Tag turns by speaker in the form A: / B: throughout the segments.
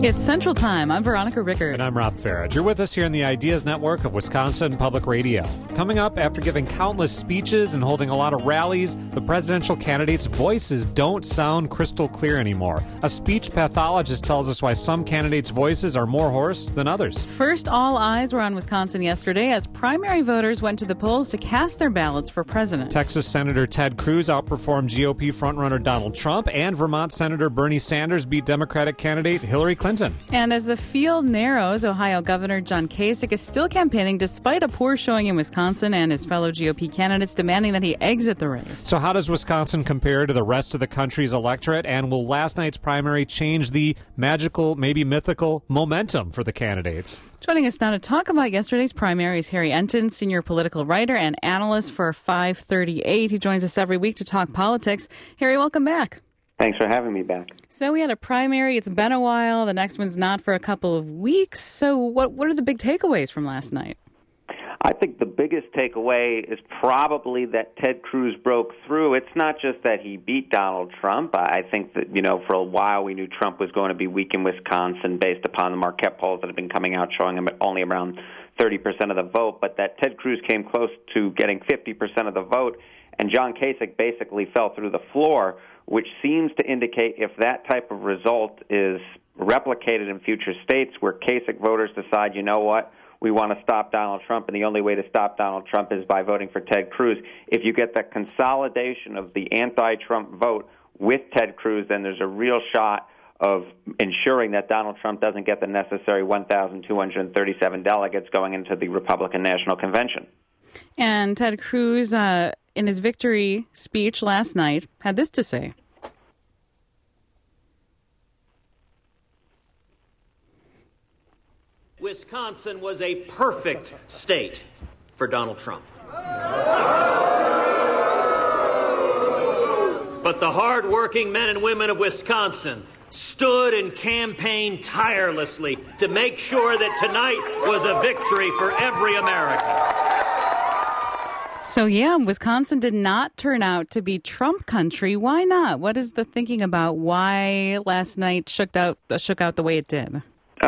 A: It's Central Time. I'm Veronica Rickard.
B: And I'm Rob Farage. You're with us here in the Ideas Network of Wisconsin Public Radio. Coming up, after giving countless speeches and holding a lot of rallies, the presidential candidates' voices don't sound crystal clear anymore. A speech pathologist tells us why some candidates' voices are more hoarse than others.
A: First, all eyes were on Wisconsin yesterday as primary voters went to the polls to cast their ballots for president.
B: Texas Senator Ted Cruz outperformed GOP frontrunner Donald Trump, and Vermont Senator Bernie Sanders beat Democratic candidate Hillary Clinton.
A: And as the field narrows, Ohio Governor John Kasich is still campaigning despite a poor showing in Wisconsin and his fellow GOP candidates demanding that he exit the race.
B: So how does Wisconsin compare to the rest of the country's electorate? And will last night's primary change the magical, maybe mythical momentum for the candidates?
A: Joining us now to talk about yesterday's primary is Harry Enton, senior political writer and analyst for 538. He joins us every week to talk politics. Harry, welcome back.
C: Thanks for having me back.
A: So we had a primary. It's been a while. The next one's not for a couple of weeks. So what are the big takeaways from last night?
C: I think the biggest takeaway is probably that Ted Cruz broke through. It's not just that he beat Donald Trump. I think that, for a while we knew Trump was going to be weak in Wisconsin based upon the Marquette polls that have been coming out showing him only around 30% of the vote, but that Ted Cruz came close to getting 50% of the vote, and John Kasich basically fell through the floor, which seems to indicate if that type of result is replicated in future states where Kasich voters decide, you know what, we want to stop Donald Trump, and the only way to stop Donald Trump is by voting for Ted Cruz. If you get that consolidation of the anti-Trump vote with Ted Cruz, then there's a real shot of ensuring that Donald Trump doesn't get the necessary 1,237 delegates going into the Republican National Convention.
A: And Ted Cruz, in his victory speech last night, had this to say.
D: Wisconsin was a perfect state for Donald Trump. But the hard-working men and women of Wisconsin stood and campaigned tirelessly to make sure that tonight was a victory for every American.
A: So, Wisconsin did not turn out to be Trump country. Why not? What is the thinking about why last night shook out the way it did?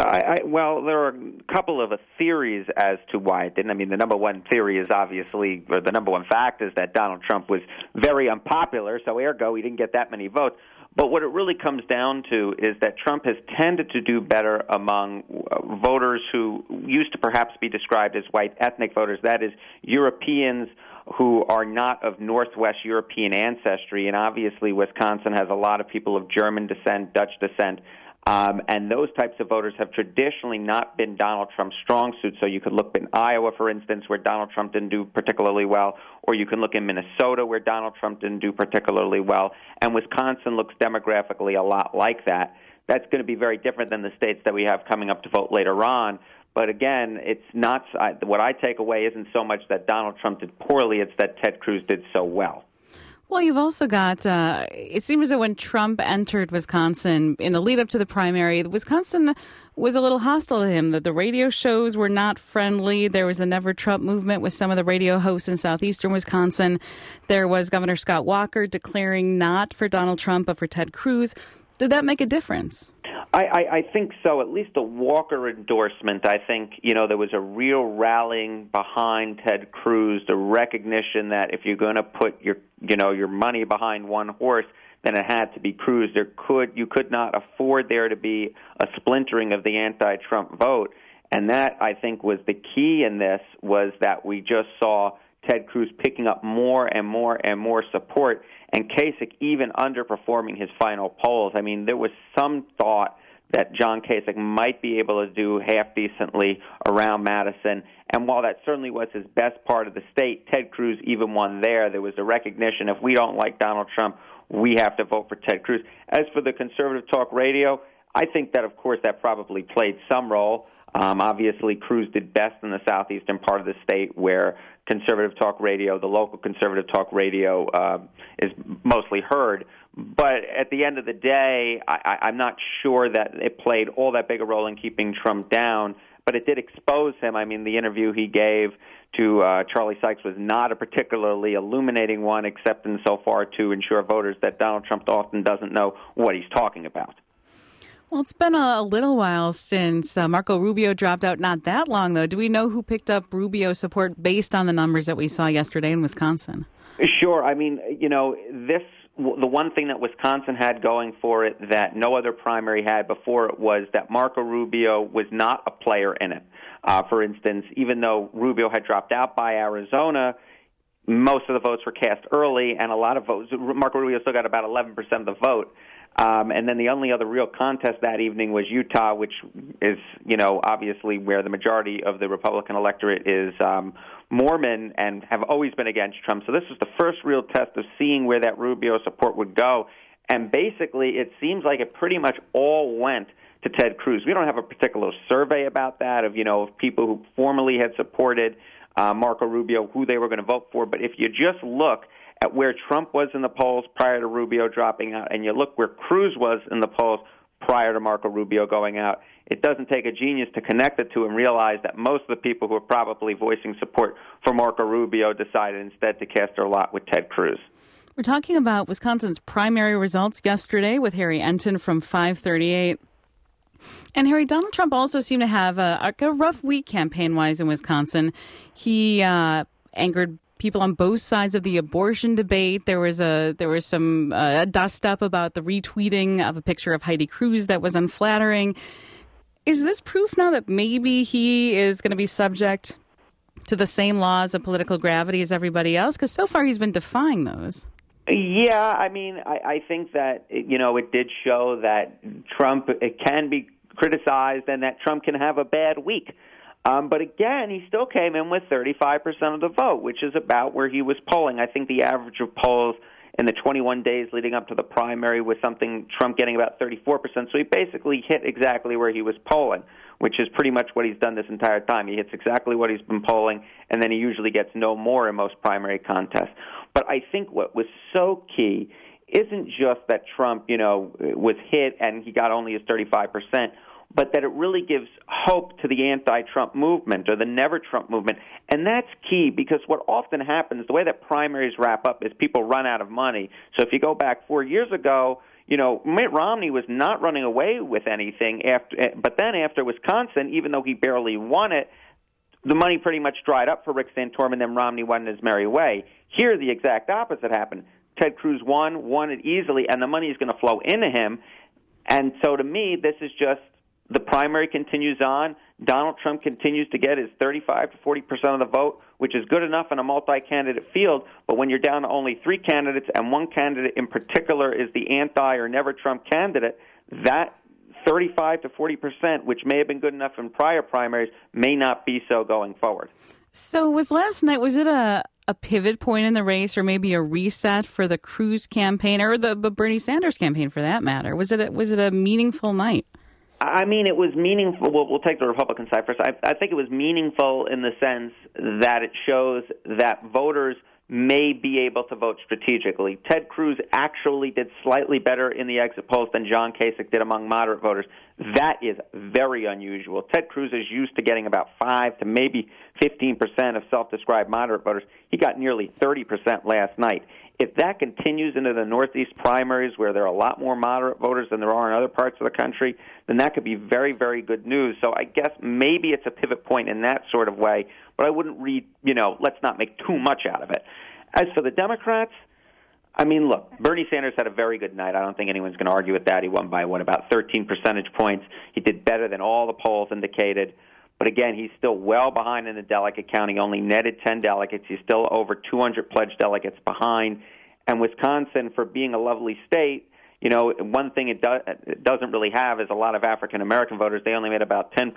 C: Well, there are a couple of theories as to why it didn't. I mean, the number one theory is obviously, or the number one fact is that Donald Trump was very unpopular, so ergo he didn't get that many votes. But what it really comes down to is that Trump has tended to do better among voters who used to perhaps be described as white ethnic voters, that is, Europeans who are not of Northwest European ancestry, and obviously Wisconsin has a lot of people of German descent, Dutch descent, and those types of voters have traditionally not been Donald Trump's strong suit. So you could look in Iowa, for instance, where Donald Trump didn't do particularly well, or you can look in Minnesota where Donald Trump didn't do particularly well, and Wisconsin looks demographically a lot like that. That's going to be very different than the states that we have coming up to vote later on. But again, it's not what I take away isn't so much that Donald Trump did poorly, it's that Ted Cruz did so well.
A: Well, you've also got, it seems as though when Trump entered Wisconsin in the lead up to the primary, Wisconsin was a little hostile to him, that the radio shows were not friendly. There was a Never Trump movement with some of the radio hosts in southeastern Wisconsin. There was Governor Scott Walker declaring not for Donald Trump, but for Ted Cruz. Did that make a difference?
C: I think so. At least the Walker endorsement, I think, there was a real rallying behind Ted Cruz, the recognition that if you're going to put your money behind one horse, then it had to be Cruz. You could not afford there to be a splintering of the anti-Trump vote. And that, I think, was the key in this, was that we just saw Ted Cruz picking up more and more and more support, and Kasich even underperforming his final polls. I mean, there was some thought that John Kasich might be able to do half decently around Madison, and while that certainly was his best part of the state, Ted Cruz even won there. There was a recognition, if we don't like Donald Trump, we have to vote for Ted Cruz. As for the conservative talk radio, I think that, of course, that probably played some role. Obviously, Cruz did best in the southeastern part of the state where conservative talk radio, the local conservative talk radio, is mostly heard. But at the end of the day, I'm not sure that it played all that big a role in keeping Trump down, but it did expose him. I mean, the interview he gave to Charlie Sykes was not a particularly illuminating one, except in so far to ensure voters that Donald Trump often doesn't know what he's talking about.
A: Well, it's been a little while since Marco Rubio dropped out. Not that long, though. Do we know who picked up Rubio's support based on the numbers that we saw yesterday in Wisconsin?
C: Sure. I mean, the one thing that Wisconsin had going for it that no other primary had before it was that Marco Rubio was not a player in it. For instance, even though Rubio had dropped out by Arizona, most of the votes were cast early, and a lot of votes. Marco Rubio still got about 11% of the vote. And then the only other real contest that evening was Utah, which is, obviously where the majority of the Republican electorate is Mormon and have always been against Trump. So this was the first real test of seeing where that Rubio support would go. And basically, it seems like it pretty much all went to Ted Cruz. We don't have a particular survey about that of people who formerly had supported Marco Rubio, who they were going to vote for. But if you just look at where Trump was in the polls prior to Rubio dropping out, and you look where Cruz was in the polls prior to Marco Rubio going out, it doesn't take a genius to connect the two and realize that most of the people who are probably voicing support for Marco Rubio decided instead to cast their lot with Ted Cruz.
A: We're talking about Wisconsin's primary results yesterday with Harry Enton from 538. And Harry, Donald Trump also seemed to have a rough week campaign-wise in Wisconsin. He angered people on both sides of the abortion debate. There was some dust-up about the retweeting of a picture of Heidi Cruz that was unflattering. Is this proof now that maybe he is going to be subject to the same laws of political gravity as everybody else? Because so far he's been defying those.
C: Yeah, I mean, I think that, it did show that Trump can be criticized and that Trump can have a bad week. But again, he still came in with 35% of the vote, which is about where he was polling. I think the average of polls in the 21 days leading up to the primary was Trump getting about 34%. So he basically hit exactly where he was polling, which is pretty much what he's done this entire time. He hits exactly what he's been polling, and then he usually gets no more in most primary contests. But I think what was so key isn't just that Trump, was hit and he got only his 35%, but that it really gives hope to the anti-Trump movement or the never-Trump movement. And that's key because what often happens, the way that primaries wrap up is people run out of money. So if you go back 4 years ago, Mitt Romney was not running away with anything. But then after Wisconsin, even though he barely won it, the money pretty much dried up for Rick Santorum, and then Romney won his merry way. Here, the exact opposite happened. Ted Cruz won it easily, and the money is going to flow into him. And so to me, this is just the primary continues on. Donald Trump continues to get his 35 to 40% of the vote, which is good enough in a multi-candidate field. But when you're down to only three candidates, and one candidate in particular is the anti- or never-Trump candidate, that 35 to 40%, which may have been good enough in prior primaries, may not be so going forward.
A: So was it a pivot point in the race or maybe a reset for the Cruz campaign or the Bernie Sanders campaign for that matter? Was it a meaningful night?
C: I mean, it was meaningful. We'll take the Republican side first. I think it was meaningful in the sense that it shows that voters may be able to vote strategically. Ted Cruz actually did slightly better in the exit polls than John Kasich did among moderate voters. That is very unusual. Ted Cruz is used to getting about 5 to maybe 15% of self-described moderate voters. He got nearly 30% last night. If that continues into the Northeast primaries where there are a lot more moderate voters than there are in other parts of the country, then that could be very, very good news. So I guess maybe it's a pivot point in that sort of way, but I wouldn't read, let's not make too much out of it. As for the Democrats, I mean, look, Bernie Sanders had a very good night. I don't think anyone's going to argue with that. He won by, about 13 percentage points. He did better than all the polls indicated. But again, he's still well behind in the delegate count. He only netted 10 delegates. He's still over 200 pledged delegates behind. And Wisconsin, for being a lovely state, one thing it doesn't really have is a lot of African-American voters. They only made about 10%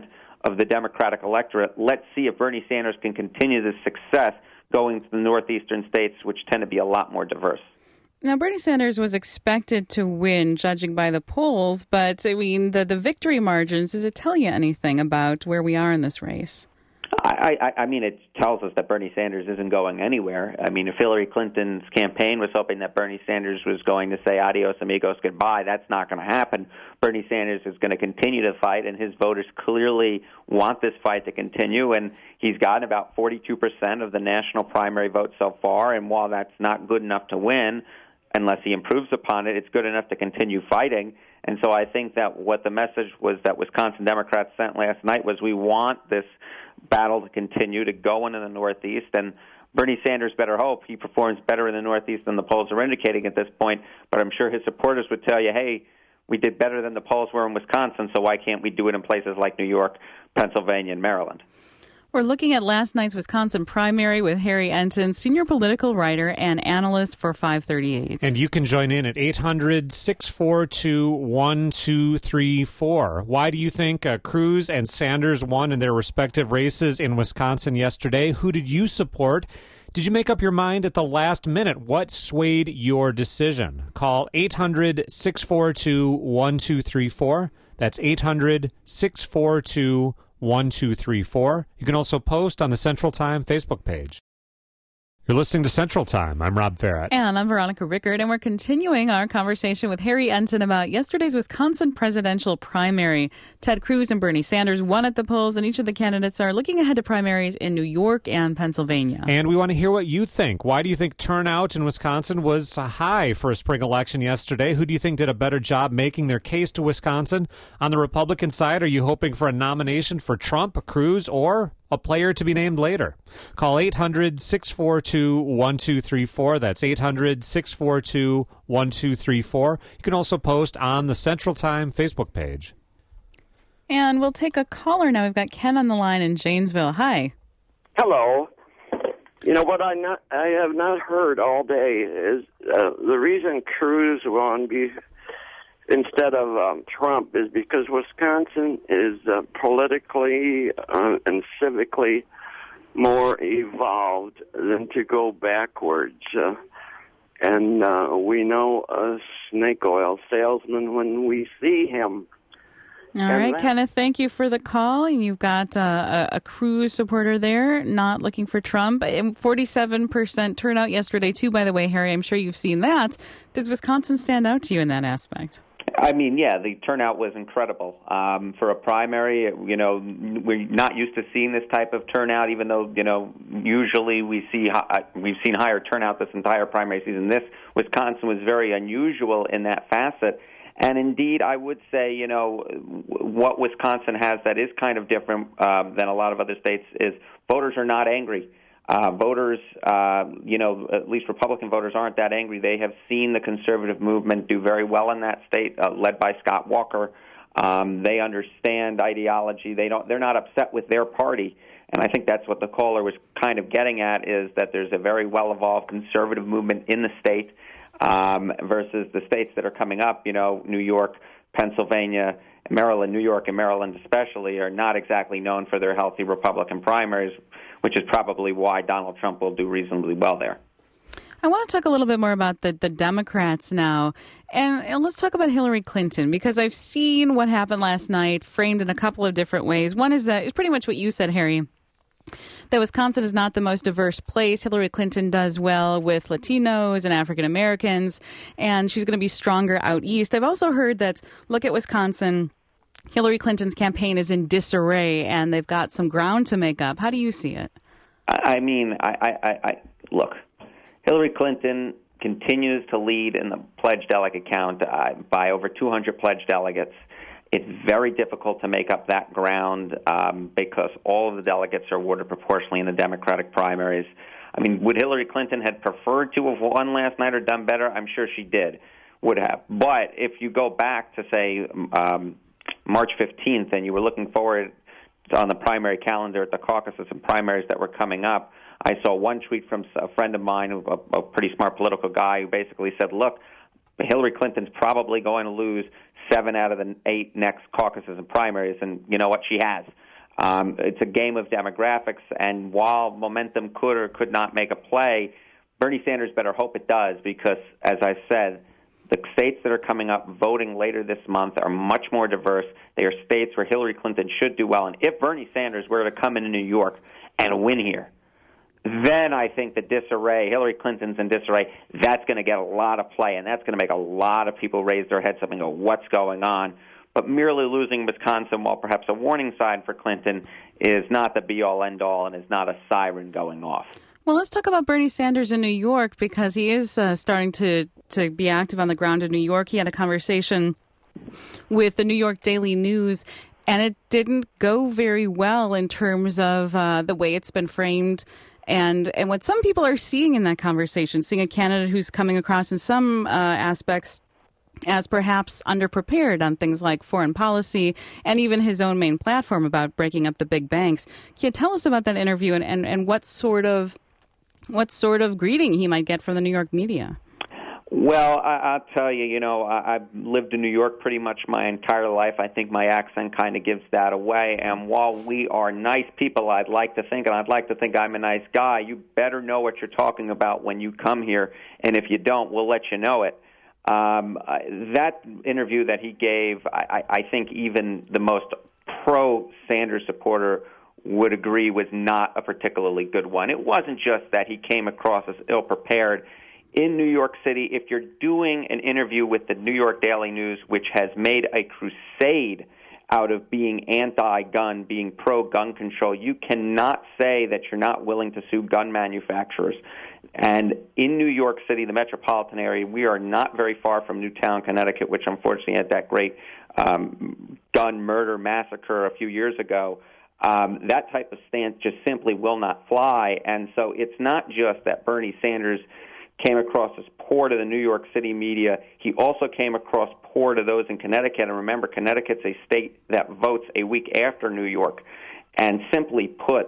C: of the Democratic electorate. Let's see if Bernie Sanders can continue this success going to the northeastern states, which tend to be a lot more diverse.
A: Now, Bernie Sanders was expected to win, judging by the polls, but, I mean, the victory margins, does it tell you anything about where we are in this race?
C: I mean, it tells us that Bernie Sanders isn't going anywhere. I mean, if Hillary Clinton's campaign was hoping that Bernie Sanders was going to say adios amigos, goodbye, that's not going to happen. Bernie Sanders is going to continue to fight, and his voters clearly want this fight to continue, and he's gotten about 42% of the national primary vote so far, and while that's not good enough to win, unless he improves upon it, it's good enough to continue fighting. And so I think that what the message was that Wisconsin Democrats sent last night was we want this battle to continue to go into the Northeast, and Bernie Sanders better hope he performs better in the Northeast than the polls are indicating at this point, but I'm sure his supporters would tell you, hey, we did better than the polls were in Wisconsin, so why can't we do it in places like New York, Pennsylvania, and Maryland?
A: We're looking at last night's Wisconsin primary with Harry Ensign, senior political writer and analyst for 538.
B: And you can join in at 800-642-1234. Why do you think Cruz and Sanders won in their respective races in Wisconsin yesterday? Who did you support? Did you make up your mind at the last minute? What swayed your decision? Call 800-642-1234. That's 800-642-1234. 1234. You can also post on the Central Time Facebook page. You're listening to Central Time. I'm Rob Farrett.
A: And I'm Veronica Rickard, and we're continuing our conversation with Harry Ensign about yesterday's Wisconsin presidential primary. Ted Cruz and Bernie Sanders won at the polls, and each of the candidates are looking ahead to primaries in New York and Pennsylvania.
B: And we want to hear what you think. Why do you think turnout in Wisconsin was high for a spring election yesterday? Who do you think did a better job making their case to Wisconsin? On the Republican side, are you hoping for a nomination for Trump, Cruz, or a player to be named later? Call 800-642-1234. That's 800-642-1234. You can also post on the Central Time Facebook page.
A: And we'll take a caller now. We've got Ken on the line in Janesville. Hi.
E: Hello. You know what I have not heard all day is the reason Cruz won instead of Trump is because Wisconsin is politically and civically more evolved than to go backwards. And we know a snake oil salesman when we see him.
A: All right, Kenneth, thank you for the call. And you've got a Cruz supporter there, not looking for Trump. 47% turnout yesterday, too, by the way, Harry. I'm sure you've seen that. Does Wisconsin stand out to you in that aspect?
C: I mean, yeah, the turnout was incredible. For a primary, you know, we're not used to seeing this type of turnout, even though, you know, usually we've seen higher turnout this entire primary season. This, Wisconsin was very unusual in that facet. And indeed, I would say, you know, what Wisconsin has that is kind of different than a lot of other states is voters are not angry. Voters, you know, at least Republican voters aren't that angry. They have seen the conservative movement do very well in that state, led by Scott Walker. They understand ideology. They're not upset with their party. And I think that's what the caller was kind of getting at, is that there's a very well-evolved conservative movement in the state versus the states that are coming up, you know, New York, Pennsylvania, Maryland. New York and Maryland especially are not exactly known for their healthy Republican primaries, which is probably why Donald Trump will do reasonably well there.
A: I want to talk a little bit more about the Democrats now. And let's talk about Hillary Clinton, because I've seen what happened last night framed in a couple of different ways. One is that it's pretty much what you said, Harry, that Wisconsin is not the most diverse place. Hillary Clinton does well with Latinos and African Americans, and she's going to be stronger out east. I've also heard that, look at Wisconsin, Hillary Clinton's campaign is in disarray, and they've got some ground to make up. How do you see it?
C: I mean, look, Hillary Clinton continues to lead in the pledged delegate count by over 200 pledged delegates. It's very difficult to make up that ground because all of the delegates are awarded proportionally in the Democratic primaries. I mean, would Hillary Clinton have preferred to have won last night or done better? I'm sure she would have. But if you go back to, say, March 15th, and you were looking forward on the primary calendar at the caucuses and primaries that were coming up, I saw one tweet from a friend of mine, a pretty smart political guy, who basically said, look, Hillary Clinton's probably going to lose 7 out of the 8 next caucuses and primaries, and you know what? She has. It's a game of demographics, and while momentum could or could not make a play, Bernie Sanders better hope it does, because, as I said, the states that are coming up voting later this month are much more diverse. They are states where Hillary Clinton should do well, and if Bernie Sanders were to come into New York and win here, then I think the disarray, Hillary Clinton's in disarray, that's going to get a lot of play, and that's going to make a lot of people raise their heads up and go, what's going on? But merely losing Wisconsin, while perhaps a warning sign for Clinton, is not the be-all, end-all, and is not a siren going off.
A: Well, let's talk about Bernie Sanders in New York, because he is starting to be active on the ground in New York. He had a conversation with the New York Daily News, and it didn't go very well in terms of the way it's been framed. And what some people are seeing in that conversation, seeing a candidate who's coming across in some aspects as perhaps underprepared on things like foreign policy and even his own main platform about breaking up the big banks. Can you tell us about that interview and what sort of greeting he might get from the New York media?
C: Well, I'll tell you, I've lived in New York pretty much my entire life. I think my accent kind of gives that away. And while we are nice people, I'd like to think I'm a nice guy, you better know what you're talking about when you come here. And if you don't, we'll let you know it. That interview that he gave, I think even the most pro-Sanders supporter would agree was not a particularly good one. It wasn't just that he came across as ill-prepared. In New York City, if you're doing an interview with the New York Daily News, which has made a crusade out of being anti-gun, being pro-gun control, you cannot say that you're not willing to sue gun manufacturers. And in New York City, the metropolitan area, we are not very far from Newtown, Connecticut, which unfortunately had that great gun murder massacre a few years ago. That type of stance just simply will not fly. And so it's not just that Bernie Sanders came across as poor to the New York City media. He also came across poor to those in Connecticut. And remember, Connecticut's a state that votes a week after New York. And simply put,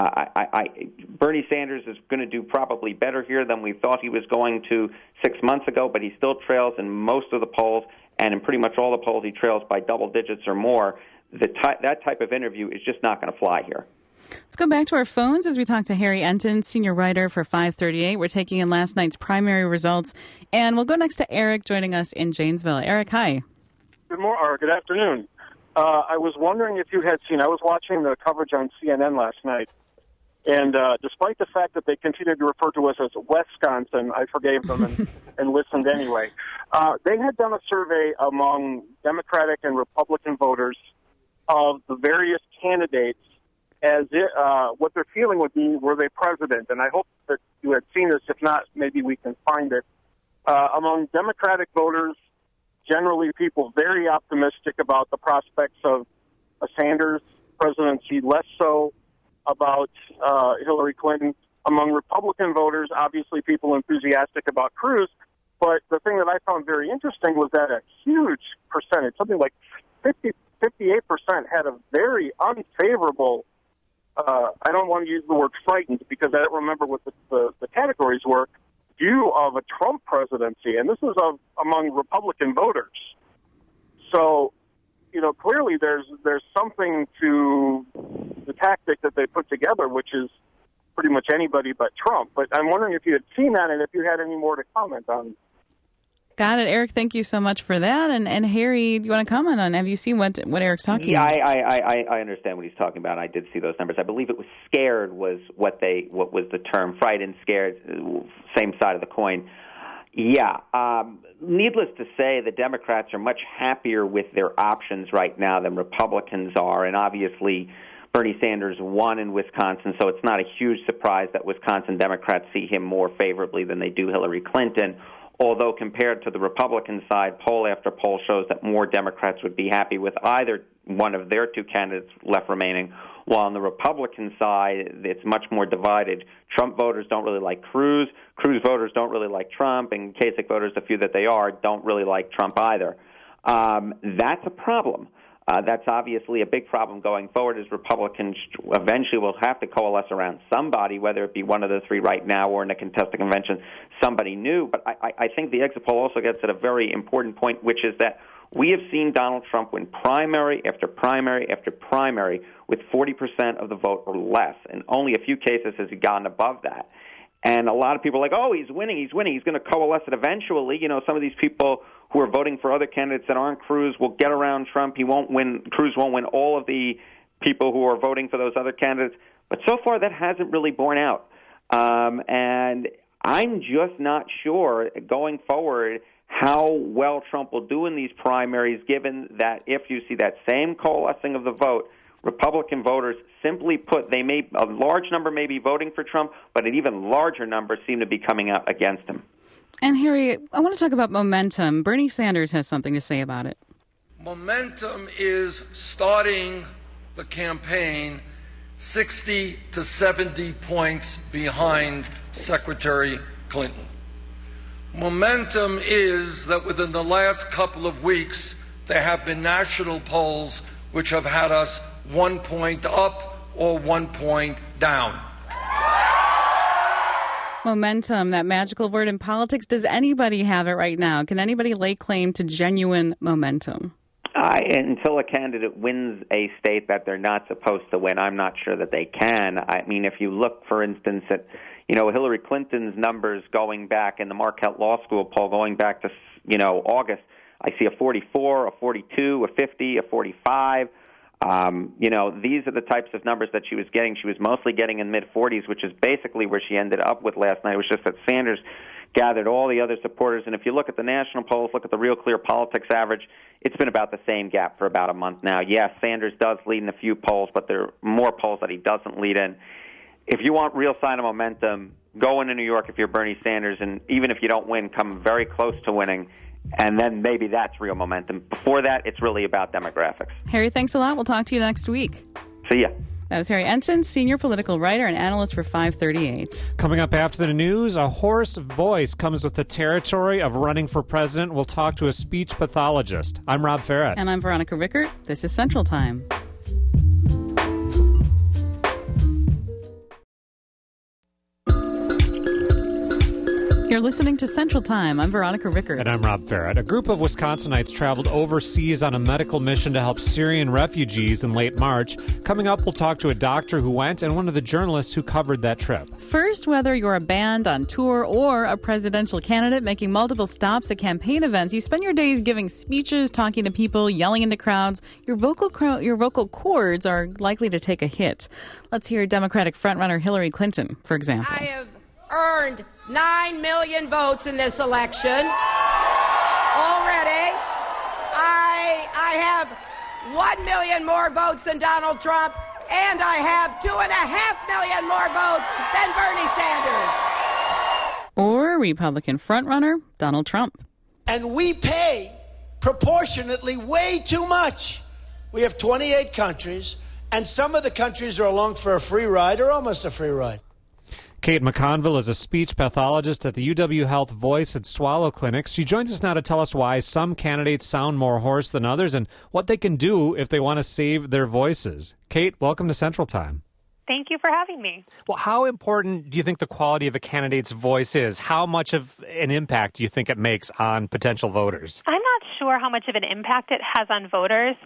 C: Bernie Sanders is going to do probably better here than we thought he was going to 6 months ago, but he still trails in most of the polls, and in pretty much all the polls he trails by double digits or more. That type of interview is just not going to fly here.
A: Let's go back to our phones as we talk to Harry Enton, senior writer for 538. We're taking in last night's primary results, and we'll go next to Eric joining us in Janesville. Eric, hi.
F: Good afternoon. I was wondering if you had seen, I was watching the coverage on CNN last night, and despite the fact that they continued to refer to us as Wisconsin, I forgave them and listened anyway. They had done a survey among Democratic and Republican voters of the various candidates as what their feeling would be were they president. And I hope that you had seen this. If not, maybe we can find it. Among Democratic voters, generally people very optimistic about the prospects of a Sanders presidency, less so about Hillary Clinton. Among Republican voters, obviously people enthusiastic about Cruz. But the thing that I found very interesting was that a huge percentage, something like 58% had a very unfavorable, I don't want to use the word frightened because I don't remember what the categories were, view of a Trump presidency. And this was among Republican voters. So, clearly there's something to the tactic that they put together, which is pretty much anybody but Trump. But I'm wondering if you had seen that and if you had any more to comment on.
A: Got it, Eric. Thank you so much for that. And Harry, do you want to comment on? Have you seen what Eric's talking about?
C: Yeah, I understand what he's talking about. I did see those numbers. I believe it was scared was what was the term. Frightened, scared, same side of the coin. Yeah. Needless to say, the Democrats are much happier with their options right now than Republicans are, and obviously Bernie Sanders won in Wisconsin, so it's not a huge surprise that Wisconsin Democrats see him more favorably than they do Hillary Clinton. Although compared to the Republican side, poll after poll shows that more Democrats would be happy with either one of their two candidates left remaining, while on the Republican side, it's much more divided. Trump voters don't really like Cruz. Cruz voters don't really like Trump. And Kasich voters, the few that they are, don't really like Trump either. That's a problem. That's obviously a big problem going forward, as Republicans eventually will have to coalesce around somebody, whether it be one of the three right now or in a contested convention, somebody new. But I think the exit poll also gets at a very important point, which is that we have seen Donald Trump win primary after primary after primary with 40% of the vote or less. In only a few cases has he gotten above that. And a lot of people are like, oh, he's winning, he's going to coalesce it eventually. Some of these people who are voting for other candidates that aren't Cruz will get around Trump. Cruz won't win all of the people who are voting for those other candidates. But so far, that hasn't really borne out. And I'm just not sure going forward how well Trump will do in these primaries, given that if you see that same coalescing of the vote, Republican voters, simply put, a large number may be voting for Trump, but an even larger number seem to be coming out against him.
A: And Harry, I want to talk about momentum. Bernie Sanders has something to say about it.
G: Momentum is starting the campaign 60 to 70 points behind Secretary Clinton. Momentum is that within the last couple of weeks, there have been national polls which have had us 1 point up or 1 point down.
A: Momentum, that magical word in politics. Does anybody have it right now? Can anybody lay claim to genuine momentum?
C: Until a candidate wins a state that they're not supposed to win, I'm not sure that they can. I mean, if you look, for instance, at Hillary Clinton's numbers going back in the Marquette Law School poll, going back to August, I see a 44, a 42, a 50, a 45. These are the types of numbers that she was getting. She was mostly getting in mid-40s, which is basically where she ended up with last night. It was just that Sanders gathered all the other supporters. And if you look at the national polls, look at the Real Clear Politics average, it's been about the same gap for about a month now. Yes, Sanders does lead in a few polls, but there are more polls that he doesn't lead in. If you want real sign of momentum, go into New York if you're Bernie Sanders, and even if you don't win, come very close to winning, and then maybe that's real momentum. Before that, it's really about demographics.
A: Harry, thanks a lot. We'll talk to you next week.
C: See ya.
A: That was Harry Ensign, senior political writer and analyst for 538.
B: Coming up after the news, a hoarse voice comes with the territory of running for president. We'll talk to a speech pathologist. I'm Rob Farrett.
A: And I'm Veronica Rickert. This is Central Time. You're listening to Central Time. I'm Veronica Rickert.
B: And I'm Rob Farrett. A group of Wisconsinites traveled overseas on a medical mission to help Syrian refugees in late March. Coming up, we'll talk to a doctor who went and one of the journalists who covered that trip.
A: First, whether you're a band on tour or a presidential candidate making multiple stops at campaign events, you spend your days giving speeches, talking to people, yelling into crowds. Your vocal cords are likely to take a hit. Let's hear Democratic frontrunner Hillary Clinton, for example.
H: I have earned 9 million votes in this election already. I have 1 million more votes than Donald Trump, and I have 2.5 million more votes than Bernie Sanders.
A: Or Republican frontrunner Donald Trump.
I: And we pay proportionately way too much. We have 28 countries, and some of the countries are along for a free ride or almost a free ride.
B: Kate McConville is a speech pathologist at the UW Health Voice and Swallow Clinics. She joins us now to tell us why some candidates sound more hoarse than others and what they can do if they want to save their voices. Kate, welcome to Central Time.
J: Thank you for having me.
B: Well, how important do you think the quality of a candidate's voice is? How much of an impact do you think it makes on potential voters?
J: I'm not sure how much of an impact it has on voters,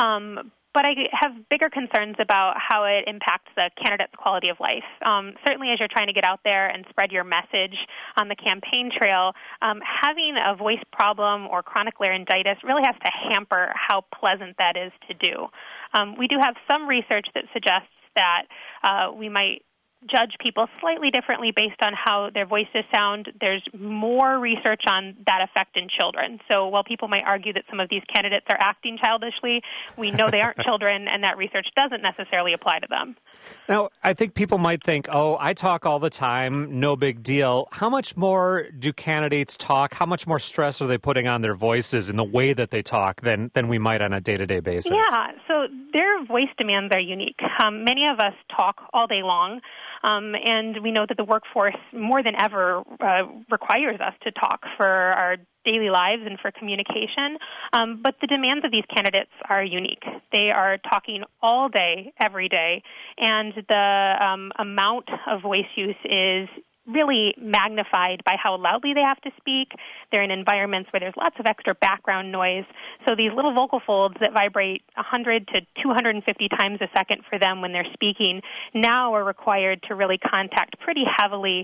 J: but I have bigger concerns about how it impacts the candidate's quality of life. Certainly as you're trying to get out there and spread your message on the campaign trail, having a voice problem or chronic laryngitis really has to hamper how pleasant that is to do. We do have some research that suggests that we might judge people slightly differently based on how their voices sound. There's more research on that effect in children. So while people might argue that some of these candidates are acting childishly, we know they aren't children, and that research doesn't necessarily apply to them.
B: Now, I think people might think, I talk all the time, no big deal. How much more do candidates talk? How much more stress are they putting on their voices in the way that they talk than we might on a day-to-day basis?
J: Yeah, so their voice demands are unique. Many of us talk all day long. And we know that the workforce more than ever requires us to talk for our daily lives and for communication. But the demands of these candidates are unique. They are talking all day, every day, and the amount of voice use is really magnified by how loudly they have to speak. They're in environments where there's lots of extra background noise. So these little vocal folds that vibrate 100 to 250 times a second for them when they're speaking now are required to really contact pretty heavily.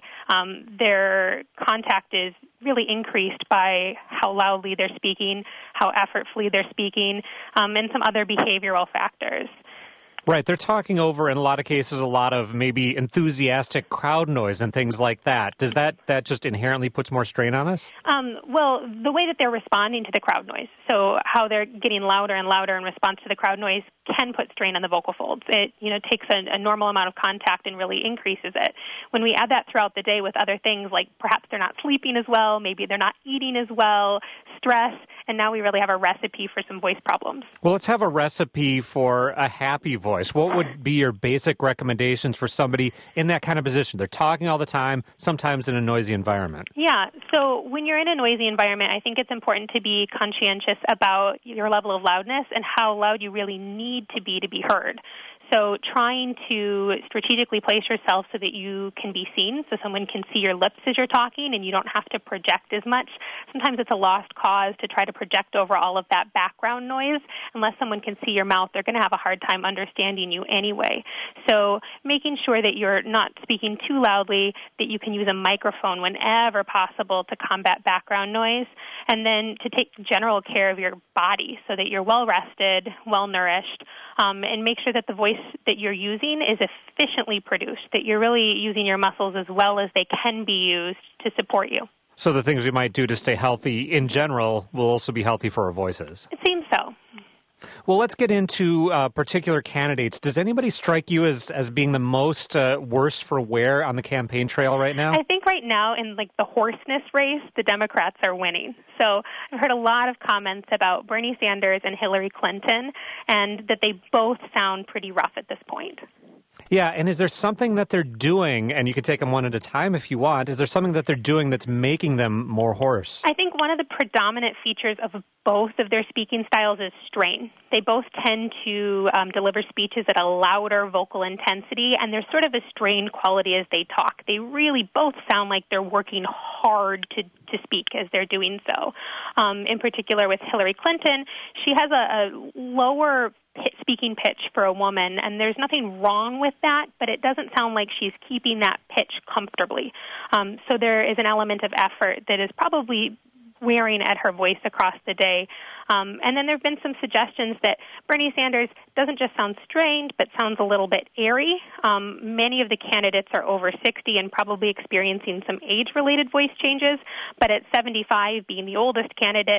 J: Their contact is really increased by how loudly they're speaking, how effortfully they're speaking, and some other behavioral factors.
B: Right. They're talking over, in a lot of cases, a lot of maybe enthusiastic crowd noise and things like that. Does that just inherently puts more strain on us?
J: Well, the way that they're responding to the crowd noise, so how they're getting louder and louder in response to the crowd noise can put strain on the vocal folds. It, takes a normal amount of contact and really increases it. When we add that throughout the day with other things, like perhaps they're not sleeping as well, maybe they're not eating as well, stress, and now we really have a recipe for some voice problems.
B: Well, let's have a recipe for a happy voice. What would be your basic recommendations for somebody in that kind of position? They're talking all the time, sometimes in a noisy environment.
J: Yeah, so when you're in a noisy environment, I think it's important to be conscientious about your level of loudness and how loud you really need to be heard. So trying to strategically place yourself so that you can be seen, so someone can see your lips as you're talking and you don't have to project as much. Sometimes it's a lost cause to try to project over all of that background noise. Unless someone can see your mouth, they're going to have a hard time understanding you anyway. So making sure that you're not speaking too loudly, that you can use a microphone whenever possible to combat background noise, and then to take general care of your body so that you're well-rested, well-nourished, and make sure that the voice that you're using is efficiently produced, that you're really using your muscles as well as they can be used to support you.
B: So the things we might do to stay healthy in general will also be healthy for our voices.
J: It seems so.
B: Well, let's get into particular candidates. Does anybody strike you as being the most worst for wear on the campaign trail right now?
J: I think right now in the hoarseness race, the Democrats are winning. So I've heard a lot of comments about Bernie Sanders and Hillary Clinton, and that they both sound pretty rough at this point.
B: Yeah, and is there something that they're doing, and you can take them one at a time if you want, is there something that they're doing that's making them more hoarse?
J: I think one of the predominant features of both of their speaking styles is strain. They both tend to deliver speeches at a louder vocal intensity, and there's sort of a strained quality as they talk. They really both sound like they're working hard to speak as they're doing so. In particular with Hillary Clinton, she has a lower speaking pitch for a woman, and there's nothing wrong with that, but it doesn't sound like she's keeping that pitch comfortably. So there is an element of effort that is probably wearing at her voice across the day. And then there have been some suggestions that Bernie Sanders doesn't just sound strained, but sounds a little bit airy. Many of the candidates are over 60 and probably experiencing some age-related voice changes, but at 75, being the oldest candidate,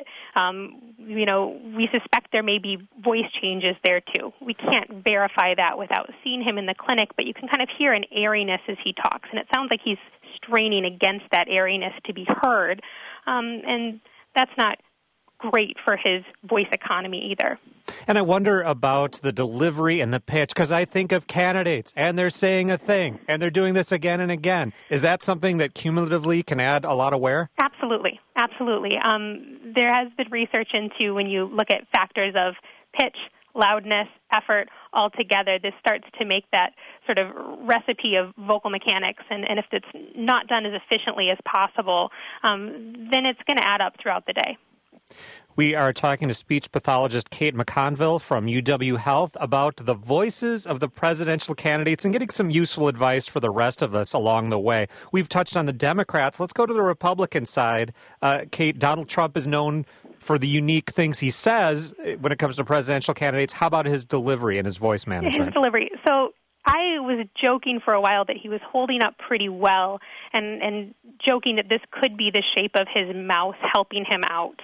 J: we suspect there may be voice changes there too. We can't verify that without seeing him in the clinic, but you can kind of hear an airiness as he talks, and it sounds like he's straining against that airiness to be heard. And that's not great for his voice economy either.
B: And I wonder about the delivery and the pitch, because I think of candidates, and they're saying a thing, and they're doing this again and again. Is that something that cumulatively can add a lot of wear?
J: Absolutely. Absolutely. There has been research into when you look at factors of pitch, loudness, effort all together, this starts to make that sort of recipe of vocal mechanics. And if it's not done as efficiently as possible, then it's going to add up throughout the day.
B: We are talking to speech pathologist Kate McConville from UW Health about the voices of the presidential candidates and getting some useful advice for the rest of us along the way. We've touched on the Democrats. Let's go to the Republican side. Kate, Donald Trump is known for the unique things he says when it comes to presidential candidates. How about his delivery and his voice management?
J: His delivery. So I was joking for a while that he was holding up pretty well and joking that this could be the shape of his mouth helping him out.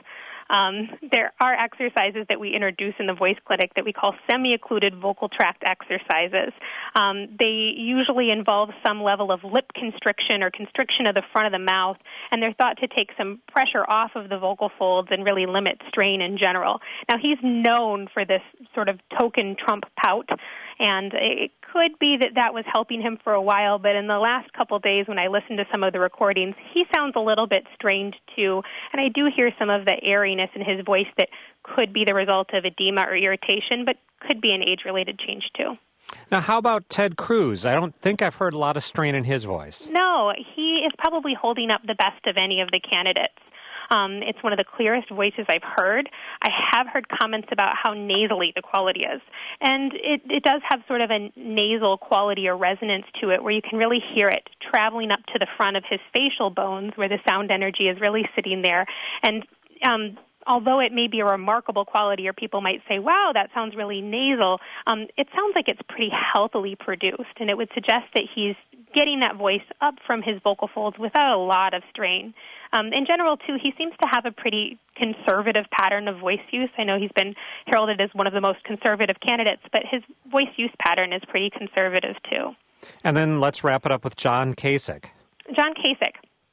J: There are exercises that we introduce in the voice clinic that we call semi-occluded vocal tract exercises. They usually involve some level of lip constriction or constriction of the front of the mouth, and they're thought to take some pressure off of the vocal folds and really limit strain in general. Now, he's known for this sort of token Trump pout, and it could be that was helping him for a while, but in the last couple of days when I listened to some of the recordings, he sounds a little bit strained too, and I do hear some of the airiness in his voice that could be the result of edema or irritation, but could be an age-related change too.
B: Now, how about Ted Cruz? I don't think I've heard a lot of strain in his voice.
J: No, he is probably holding up the best of any of the candidates. It's one of the clearest voices I've heard. I have heard comments about how nasally the quality is. And it does have sort of a nasal quality or resonance to it where you can really hear it traveling up to the front of his facial bones where the sound energy is really sitting there. And although it may be a remarkable quality or people might say, wow, that sounds really nasal, it sounds like it's pretty healthily produced. And it would suggest that he's getting that voice up from his vocal folds without a lot of strain. In general, too, he seems to have a pretty conservative pattern of voice use. I know he's been heralded as one of the most conservative candidates, but his voice use pattern is pretty conservative, too.
B: And then let's wrap it up with John Kasich.
J: John Kasich.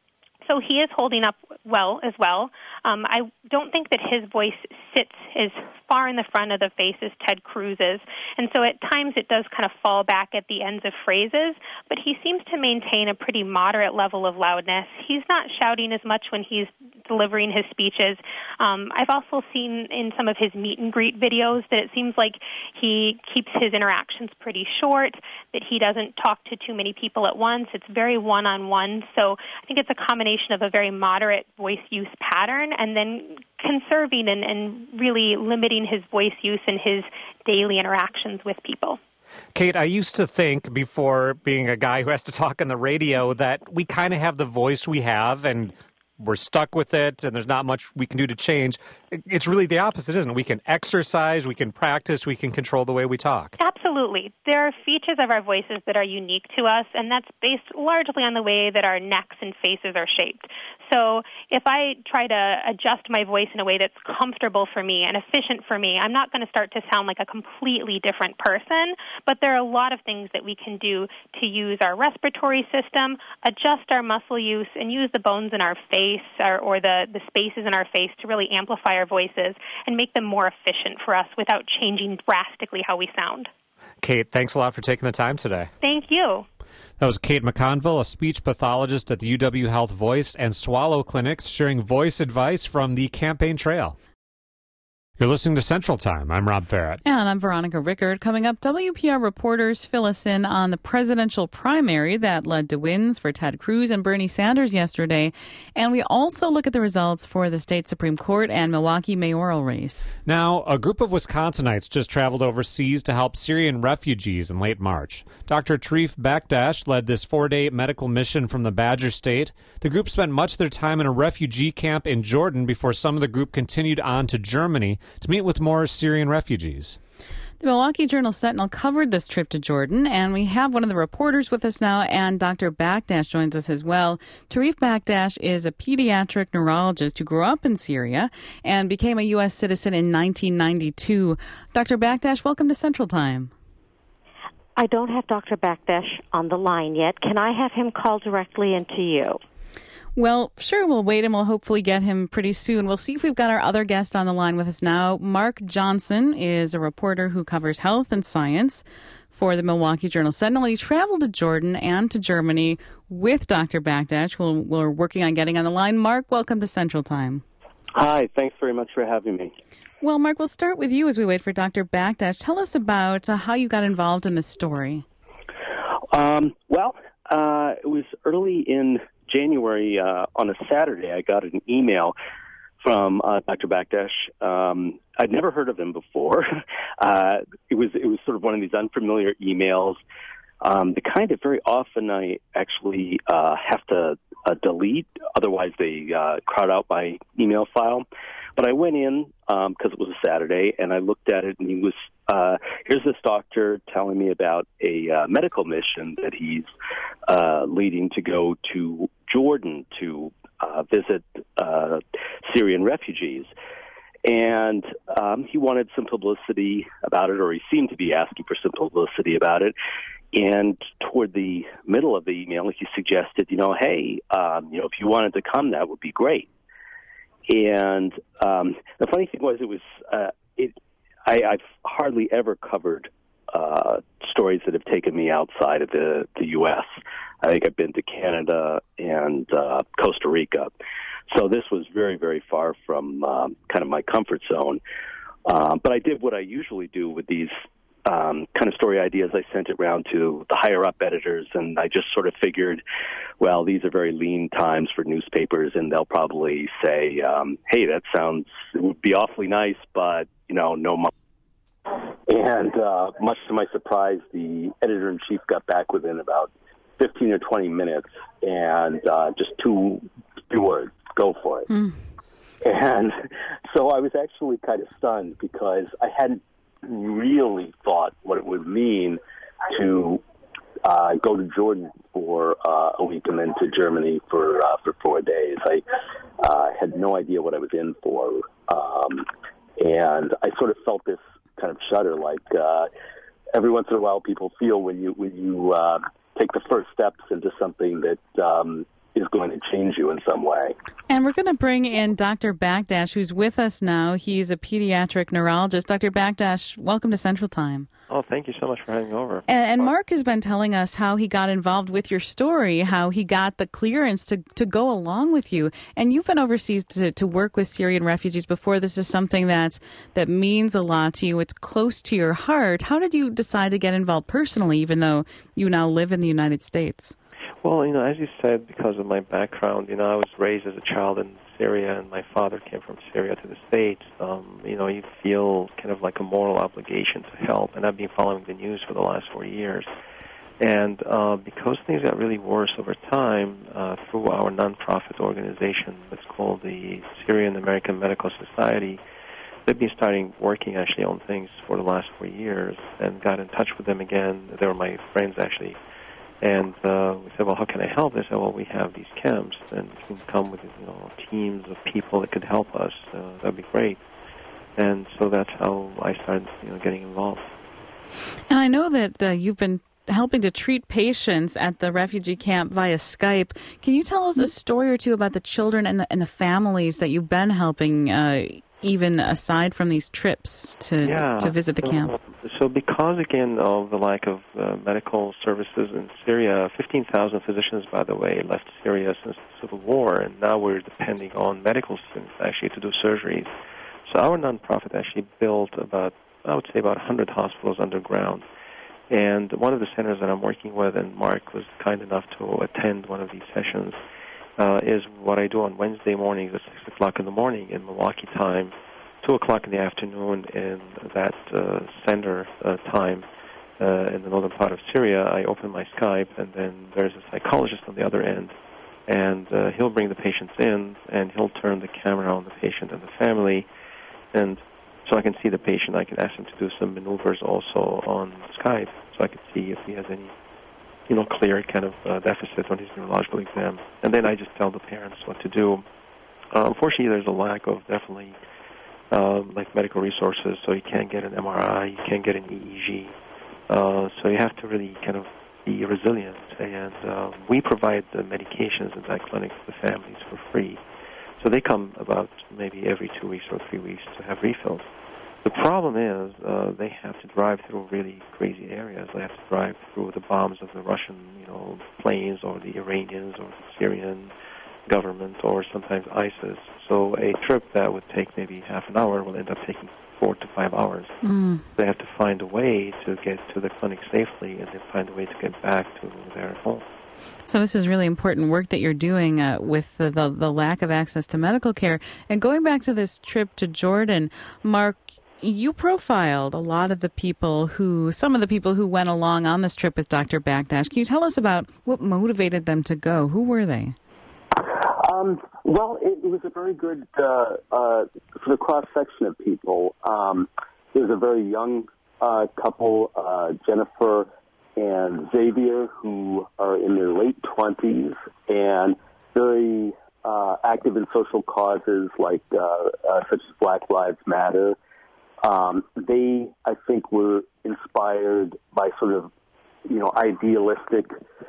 J: So he is holding up well as well. I don't think that his voice sits as far in the front of the face as Ted Cruz's, and so at times it does kind of fall back at the ends of phrases, but he seems to maintain a pretty moderate level of loudness. He's not shouting as much when he's delivering his speeches. I've also seen in some of his meet and greet videos that it seems like he keeps his interactions pretty short, that he doesn't talk to too many people at once. It's very one-on-one, so I think it's a combination of a very moderate voice use pattern and then conserving and really limiting his voice use in his daily interactions with people.
B: Kate, I used to think, before being a guy who has to talk on the radio, that we kind of have the voice we have and we're stuck with it and there's not much we can do to change. It's really the opposite, isn't it? We can exercise, we can practice, we can control the way we talk.
J: Absolutely. There are features of our voices that are unique to us, and that's based largely on the way that our necks and faces are shaped. So if I try to adjust my voice in a way that's comfortable for me and efficient for me, I'm not going to start to sound like a completely different person, but there are a lot of things that we can do to use our respiratory system, adjust our muscle use, and use the bones in our face or the spaces in our face to really amplify our voices and make them more efficient for us without changing drastically how we sound.
B: Kate, thanks a lot for taking the time today.
J: Thank you.
B: That was Kate McConville, a speech pathologist at the UW Health Voice and Swallow Clinics, sharing voice advice from the campaign trail. You're listening to Central Time. I'm Rob Farrett.
A: And I'm Veronica Rickard. Coming up, WPR reporters fill us in on the presidential primary that led to wins for Ted Cruz and Bernie Sanders yesterday. And we also look at the results for the state Supreme Court and Milwaukee mayoral race.
B: Now, a group of Wisconsinites just traveled overseas to help Syrian refugees in late March. Dr. Tarif Bakdash led this 4-day medical mission from the Badger State. The group spent much of their time in a refugee camp in Jordan before some of the group continued on to Germany to meet with more Syrian refugees.
A: The Milwaukee Journal-Sentinel covered this trip to Jordan, and we have one of the reporters with us now, and Dr. Bakdash joins us as well. Tarif Bakdash is a pediatric neurologist who grew up in Syria and became a U.S. citizen in 1992. Dr. Bakdash, welcome to Central Time.
K: I don't have Dr. Bakdash on the line yet. Can I have him call directly into you?
A: Well, sure, we'll wait and we'll hopefully get him pretty soon. We'll see if we've got our other guest on the line with us now. Mark Johnson is a reporter who covers health and science for the Milwaukee Journal-Sentinel. He traveled to Jordan and to Germany with Dr. Bakdash. We're working on getting on the line. Mark, welcome to Central Time.
L: Hi, thanks very much for having me.
A: Well, Mark, we'll start with you as we wait for Dr. Bakdash. Tell us about how you got involved in this story.
L: It was early in January, on a Saturday, I got an email from Dr. Bakdash. I'd never heard of him before. It was sort of one of these unfamiliar emails. The kind of very often I actually have to delete, otherwise they crowd out my email file. But I went in because it was a Saturday, and I looked at it, and he was here's this doctor telling me about a medical mission that he's leading to go to Jordan to visit Syrian refugees. And he wanted some publicity about it, or he seemed to be asking for some publicity about it. And toward the middle of the email, he suggested, hey, if you wanted to come, that would be great. And the funny thing was, I've hardly ever covered stories that have taken me outside of the U.S. I think I've been to Canada and Costa Rica. So this was very, very far from kind of my comfort zone. But I did what I usually do with these kind of story ideas. I sent it around to the higher-up editors, and I just sort of figured, well, these are very lean times for newspapers, and they'll probably say, hey, it would be awfully nice, but, no money. And much to my surprise, the editor-in-chief got back within about 15 or 20 minutes, and just two words, go for it. Mm. And so I was actually kind of stunned because I hadn't really thought what it would mean to go to Jordan for a week and then to Germany for 4 days. I had no idea what I was in for, and I sort of felt this kind of shudder, like every once in a while people feel when you take the first steps into something that is going to change you in some way.
A: And we're going to bring in Dr. Bakdash, who's with us now. He's a pediatric neurologist. Dr. Bakdash, welcome to Central Time.
M: Oh, thank you so much for having me over.
A: And Mark has been telling us how he got involved with your story, how he got the clearance to go along with you. And you've been overseas to work with Syrian refugees before. This is something that means a lot to you. It's close to your heart. How did you decide to get involved personally, even though you now live in the United States?
M: Well, as you said, because of my background, I was raised as a child in Syria, and my father came from Syria to the States. You feel kind of like a moral obligation to help, and I've been following the news for the last 4 years. And because things got really worse over time, through our nonprofit organization that's called the Syrian American Medical Society, they've been starting working actually on things for the last 4 years, and got in touch with them again. They were my friends, actually. And we said, well, how can I help? They said, well, we have these camps, and you can come with teams of people that could help us. That'd be great. And so that's how I started getting involved.
A: And I know that you've been helping to treat patients at the refugee camp via Skype. Can you tell us a story or two about the children and the families that you've been helping, even aside from these trips to visit the camp?
M: So because, again, of the lack of medical services in Syria, 15,000 physicians, by the way, left Syria since the civil war, and now we're depending on medical students actually to do surgeries. So our nonprofit actually built about 100 hospitals underground. And one of the centers that I'm working with, and Mark was kind enough to attend one of these sessions, is what I do on Wednesday mornings at 6 o'clock in the morning in Milwaukee time, 2 o'clock in the afternoon in that center time in the northern part of Syria. I open my Skype, and then there's a psychologist on the other end, and he'll bring the patients in, and he'll turn the camera on the patient and the family, and so I can see the patient. I can ask him to do some maneuvers also on Skype, so I can see if he has any clear kind of deficit on his neurological exam. And then I just tell the parents what to do. Unfortunately, there's a lack of definitely medical resources, so you can't get an MRI, you can't get an EEG. So you have to really kind of be resilient. And we provide the medications in that clinic to the families for free. So they come about maybe every 2 weeks or 3 weeks to have refills. The problem is they have to drive through really crazy areas. They have to drive through the bombs of the Russian, planes, or the Iranians, or the Syrian government, or sometimes ISIS. So a trip that would take maybe half an hour will end up taking 4 to 5 hours. They have to find a way to get to the clinic safely, and then find a way to get back to their home.
A: So this is really important work that you're doing with the lack of access to medical care. And going back to this trip to Jordan, Mark, you profiled a lot of some of the people who went along on this trip with Dr. Bakdash. Can you tell us about what motivated them to go? Who were they?
L: Well, it was a very good sort of cross-section of people. There was a very young couple, Jennifer and Xavier, who are in their late 20s and very active in social causes like such as Black Lives Matter. They, I think, were inspired by sort of, idealistic.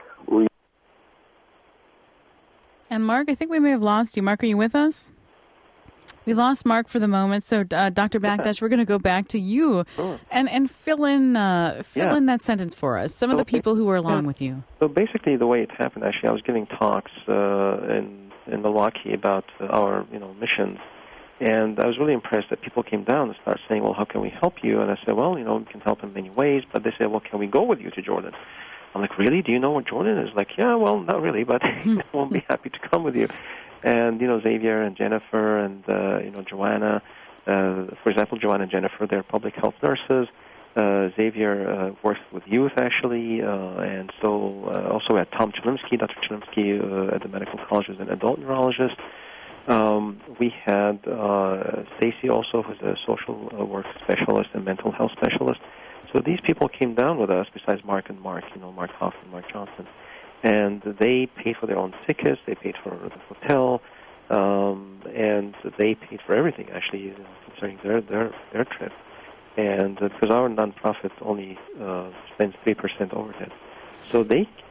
A: And Mark, I think we may have lost you. Mark, are you with us? We lost Mark for the moment, so Dr. Bakdash, we're going to go back to you and fill in that sentence for us. Some of the people who were along with you.
M: So basically, the way it happened, actually, I was giving talks in Milwaukee about our missions, and I was really impressed that people came down and started saying, "Well, how can we help you?" And I said, "Well, we can help in many ways." But they said, "Well, can we go with you to Jordan?" I'm like, "Really? Do you know where Jordan is?" Like, "Yeah, well, not really, but we'll be happy to come with you." And, Xavier and Jennifer and, Joanna, for example, Joanna and Jennifer, they're public health nurses. Xavier works with youth, actually, and so also we had Tom Chilimsky, Dr. Chilimsky at the medical college, who's an adult neurologist. We had Stacy also, who's a social work specialist and mental health specialist. So these people came down with us, besides Mark Hoffman, Mark Johnson. And they paid for their own tickets, they paid for the hotel, and they paid for everything, actually, concerning their trip. And because our nonprofit only spends 3% overhead. So they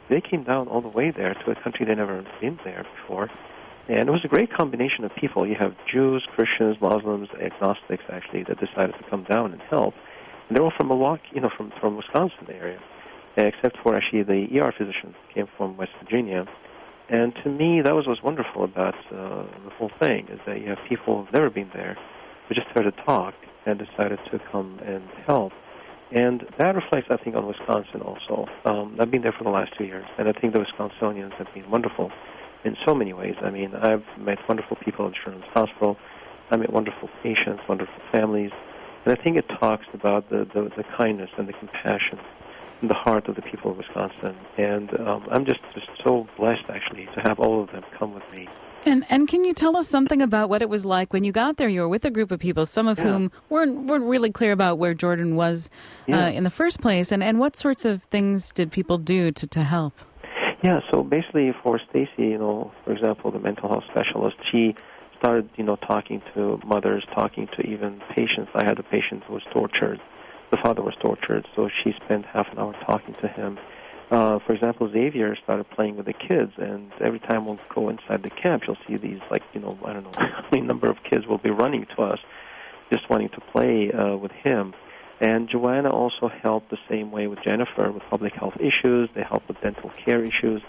M: they came down all the way there to a country they'd never been there before. And it was a great combination of people. You have Jews, Christians, Muslims, agnostics, actually, that decided to come down and help. And they're all from Milwaukee, from Wisconsin area, except for actually the ER physicians came from West Virginia. And to me, that was what's wonderful about the whole thing, is that you have people who've never been there who just started to talk and decided to come and help. And that reflects, I think, on Wisconsin also. I've been there for the last 2 years, and I think the Wisconsinians have been wonderful in so many ways. I mean, I've met wonderful people at Children's Hospital. I met wonderful patients, wonderful families. And I think it talks about the kindness and the compassion in the heart of the people of Wisconsin. And I'm just so blessed, actually, to have all of them come with me.
A: And can you tell us something about what it was like when you got there? You were with a group of people, some of whom weren't really clear about where Jordan was in the first place. And what sorts of things did people do to help?
M: Yeah, so basically for Stacy, for example, the mental health specialist, she started, talking to mothers, talking to even patients. I had a patient who was tortured. The father was tortured, so she spent half an hour talking to him. For example, Xavier started playing with the kids, and every time we'll go inside the camp, you'll see these, I don't know how many number of kids will be running to us, just wanting to play with him. And Joanna also helped the same way with Jennifer with public health issues. They helped with dental care issues.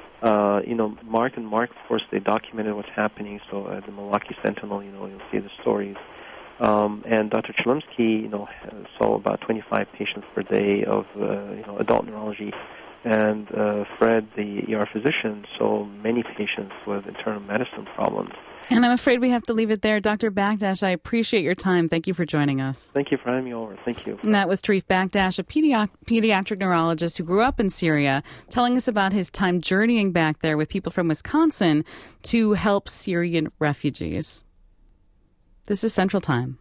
M: Mark, of course, they documented what's happening. So at the Milwaukee Sentinel, you'll see the stories. And Dr. Chalimsky, saw about 25 patients per day of, adult neurology. And Fred, the ER physician, saw many patients with internal medicine problems.
A: And I'm afraid we have to leave it there. Dr. Bakdash, I appreciate your time. Thank you for joining us.
M: Thank you for having me over. Thank you.
A: And that was Tarif Bakdash, a pediatric neurologist who grew up in Syria, telling us about his time journeying back there with people from Wisconsin to help Syrian refugees. This is Central Time.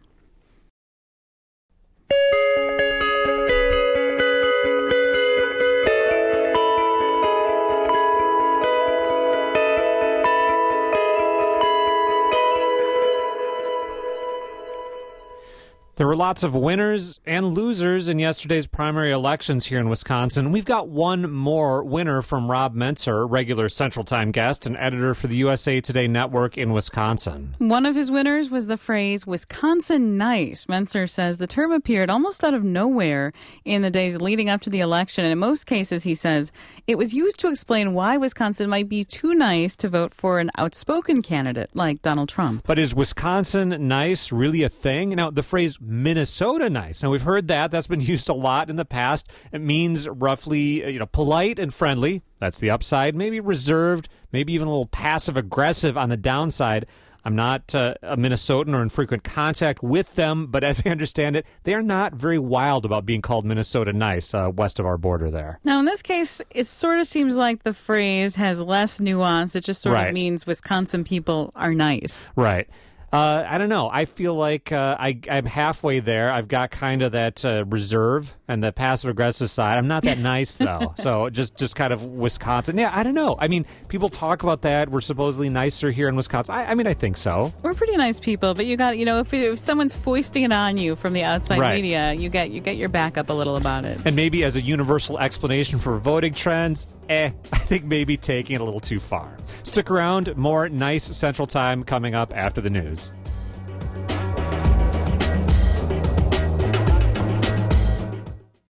B: There were lots of winners and losers in yesterday's primary elections here in Wisconsin. We've got one more winner from Rob Mentzer, regular Central Time guest and editor for the USA Today Network in Wisconsin.
A: One of his winners was the phrase, Wisconsin nice. Mentzer says the term appeared almost out of nowhere in the days leading up to the election. And in most cases, he says, it was used to explain why Wisconsin might be too nice to vote for an outspoken candidate like Donald Trump.
B: But is Wisconsin nice really a thing? Now, the phrase Minnesota nice. Now, we've heard that. That's been used a lot in the past. It means roughly, polite and friendly. That's the upside. Maybe reserved, maybe even a little passive-aggressive on the downside. I'm not a Minnesotan or in frequent contact with them, but as I understand it, they are not very wild about being called Minnesota nice west of our border there.
A: Now, in this case, it sort of seems like the phrase has less nuance. It just sort of means Wisconsin people are nice.
B: Right. I don't know. I feel like I'm halfway there. I've got kind of that reserve and the passive-aggressive side. I'm not that nice, though. So just kind of Wisconsin. Yeah, I don't know. I mean, people talk about that. We're supposedly nicer here in Wisconsin. I mean, I think so.
A: We're pretty nice people, but you got, if someone's foisting it on you from the outside media, you get your back up a little about it.
B: And maybe as a universal explanation for voting trends, I think maybe taking it a little too far. Stick around. More nice Central Time coming up after the news.